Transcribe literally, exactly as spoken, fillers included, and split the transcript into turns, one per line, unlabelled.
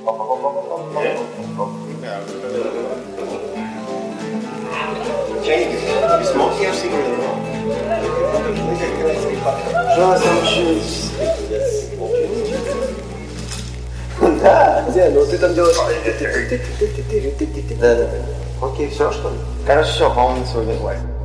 Чайник, без смоки я всегда говорю.
Ужасно вообще. Да, где? Ну ты там делаешь...
Да, да, да.
Окей, все что ли?
Короче, все, по-моему, на сегодня хватит.